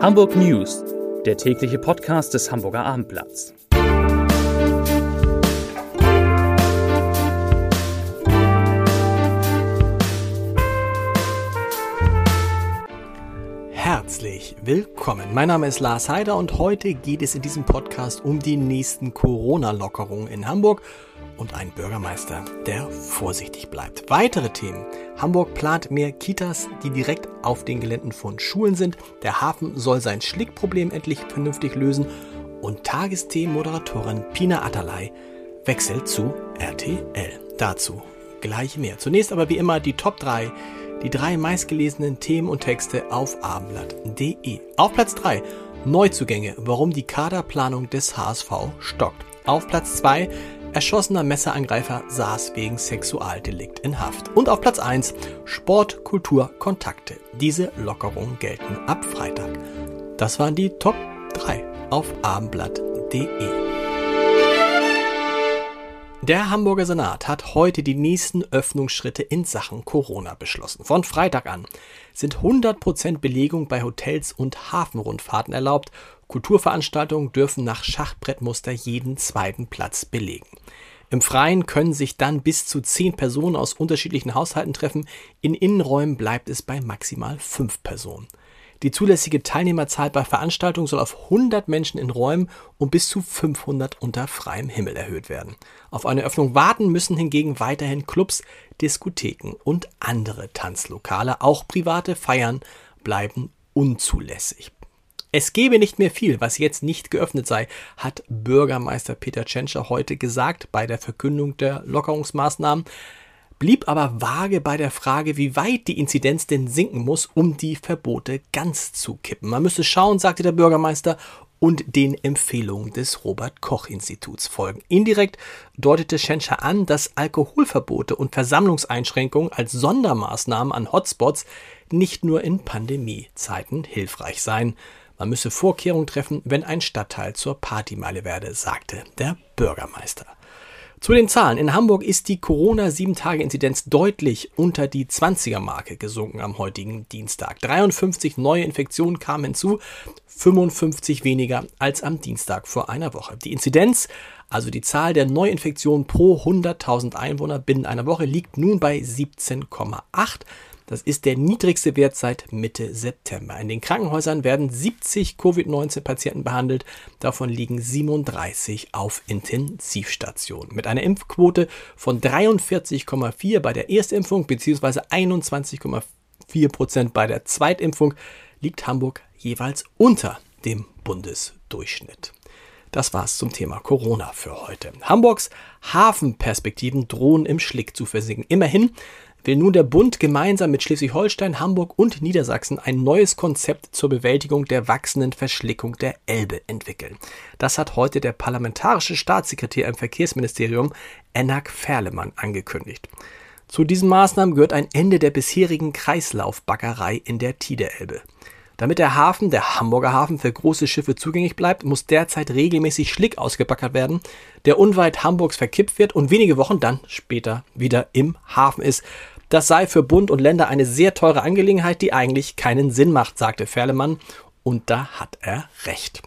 Hamburg News, der tägliche Podcast des Hamburger Abendblatts. Herzlich willkommen. Mein Name ist Lars Heider und heute geht es in diesem Podcast um die nächsten Corona-Lockerungen in Hamburg und einen Bürgermeister, der vorsichtig bleibt. Weitere Themen. Hamburg plant mehr Kitas, die direkt auf den Geländen von Schulen sind. Der Hafen soll sein Schlickproblem endlich vernünftig lösen. Und Tagesthemen-Moderatorin Pina Atalay wechselt zu RTL. Dazu gleich mehr. Zunächst aber wie immer die Top 3. Die 3 meistgelesenen Themen und Texte auf abendblatt.de. Auf Platz 3 Neuzugänge, warum die Kaderplanung des HSV stockt. Auf Platz 2 erschossener Messerangreifer saß wegen Sexualdelikt in Haft. Und auf Platz 1 Sport, Kultur, Kontakte. Diese Lockerungen gelten ab Freitag. Das waren die Top 3 auf abendblatt.de. Der Hamburger Senat hat heute die nächsten Öffnungsschritte in Sachen Corona beschlossen. Von Freitag an sind 100% Belegung bei Hotels und Hafenrundfahrten erlaubt. Kulturveranstaltungen dürfen nach Schachbrettmuster jeden zweiten Platz belegen. Im Freien können sich dann bis zu 10 Personen aus unterschiedlichen Haushalten treffen. In Innenräumen bleibt es bei maximal 5 Personen. Die zulässige Teilnehmerzahl bei Veranstaltungen soll auf 100 Menschen in Räumen und bis zu 500 unter freiem Himmel erhöht werden. Auf eine Öffnung warten müssen hingegen weiterhin Clubs, Diskotheken und andere Tanzlokale. Auch private Feiern bleiben unzulässig. Es gebe nicht mehr viel, was jetzt nicht geöffnet sei, hat Bürgermeister Peter Tschentscher heute gesagt bei der Verkündung der Lockerungsmaßnahmen. Blieb aber vage bei der Frage, wie weit die Inzidenz denn sinken muss, um die Verbote ganz zu kippen. Man müsse schauen, sagte der Bürgermeister, und den Empfehlungen des Robert-Koch-Instituts folgen. Indirekt deutete Tschentscher an, dass Alkoholverbote und Versammlungseinschränkungen als Sondermaßnahmen an Hotspots nicht nur in Pandemiezeiten hilfreich seien. Man müsse Vorkehrungen treffen, wenn ein Stadtteil zur Partymeile werde, sagte der Bürgermeister. Zu den Zahlen. In Hamburg ist die Corona-7-Tage-Inzidenz deutlich unter die 20er-Marke gesunken am heutigen Dienstag. 53 neue Infektionen kamen hinzu, 55 weniger als am Dienstag vor einer Woche. Die Inzidenz, also die Zahl der Neuinfektionen pro 100.000 Einwohner binnen einer Woche, liegt nun bei 17,8. Das ist der niedrigste Wert seit Mitte September. In den Krankenhäusern werden 70 Covid-19-Patienten behandelt. Davon liegen 37 auf Intensivstationen. Mit einer Impfquote von 43,4 bei der Erstimpfung bzw. 21,4% bei der Zweitimpfung liegt Hamburg jeweils unter dem Bundesdurchschnitt. Das war's zum Thema Corona für heute. Hamburgs Hafenperspektiven drohen im Schlick zu versinken. Immerhin will nun der Bund gemeinsam mit Schleswig-Holstein, Hamburg und Niedersachsen ein neues Konzept zur Bewältigung der wachsenden Verschlickung der Elbe entwickeln. Das hat heute der parlamentarische Staatssekretär im Verkehrsministerium, Enak Ferlemann, angekündigt. Zu diesen Maßnahmen gehört ein Ende der bisherigen Kreislaufbaggerei in der Tiderelbe. Damit der Hamburger Hafen für große Schiffe zugänglich bleibt, muss derzeit regelmäßig Schlick ausgebaggert werden, der unweit Hamburgs verkippt wird und wenige Wochen dann später wieder im Hafen ist. Das sei für Bund und Länder eine sehr teure Angelegenheit, die eigentlich keinen Sinn macht, sagte Ferlemann. Und da hat er recht.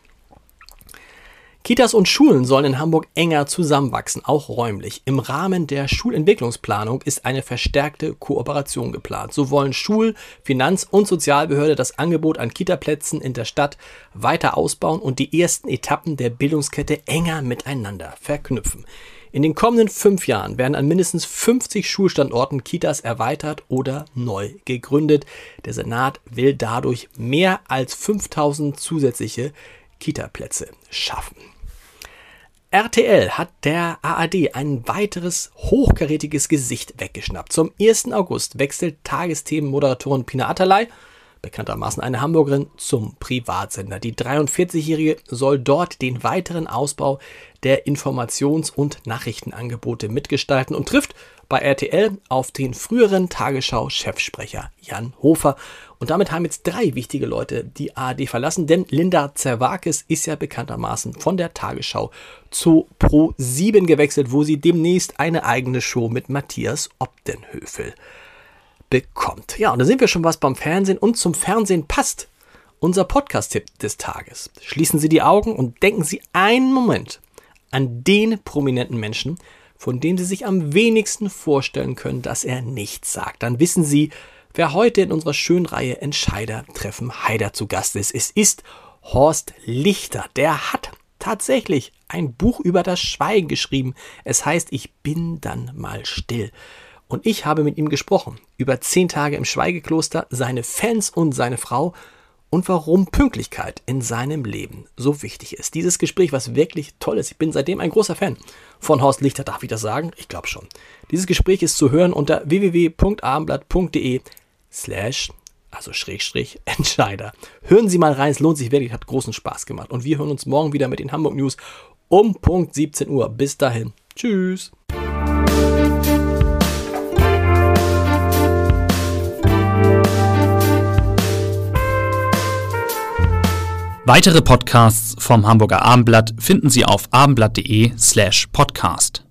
Kitas und Schulen sollen in Hamburg enger zusammenwachsen, auch räumlich. Im Rahmen der Schulentwicklungsplanung ist eine verstärkte Kooperation geplant. So wollen Schul-, Finanz- und Sozialbehörde das Angebot an Kitaplätzen in der Stadt weiter ausbauen und die ersten Etappen der Bildungskette enger miteinander verknüpfen. In den kommenden 5 Jahren werden an mindestens 50 Schulstandorten Kitas erweitert oder neu gegründet. Der Senat will dadurch mehr als 5000 zusätzliche Kitaplätze schaffen. RTL hat der ARD ein weiteres hochkarätiges Gesicht weggeschnappt. Zum 1. August wechselt Tagesthemen-Moderatorin Pina Atalay, bekanntermaßen eine Hamburgerin, zum Privatsender. Die 43-Jährige soll dort den weiteren Ausbau der Informations- und Nachrichtenangebote mitgestalten und trifft bei RTL auf den früheren Tagesschau-Chefsprecher Jan Hofer. Und damit haben jetzt 3 wichtige Leute die ARD verlassen, denn Linda Zerwakis ist ja bekanntermaßen von der Tagesschau zu Pro7 gewechselt, wo sie demnächst eine eigene Show mit Matthias Opdenhövel bekommt. Ja, und da sind wir schon was beim Fernsehen und zum Fernsehen passt Unser Podcast-Tipp des Tages. Schließen Sie die Augen und denken Sie einen Moment an den prominenten Menschen, von dem Sie sich am wenigsten vorstellen können, dass er nichts sagt. Dann wissen Sie, wer heute in unserer schönen Reihe Entscheider treffen Heider zu Gast ist. Es ist Horst Lichter. Der hat tatsächlich ein Buch über das Schweigen geschrieben. Es heißt, ich bin dann mal still. Und ich habe mit ihm gesprochen über 10 Tage im Schweigekloster, seine Fans und seine Frau und warum Pünktlichkeit in seinem Leben so wichtig ist. Dieses Gespräch, was wirklich toll ist. Ich bin seitdem ein großer Fan von Horst Lichter, darf ich das sagen? Ich glaube schon. Dieses Gespräch ist zu hören unter www.abendblatt.de/Entscheider. Hören Sie mal rein, es lohnt sich wirklich, hat großen Spaß gemacht. Und wir hören uns morgen wieder mit den Hamburg News um Punkt 17 Uhr. Bis dahin. Tschüss. Weitere Podcasts vom Hamburger Abendblatt finden Sie auf abendblatt.de/podcast.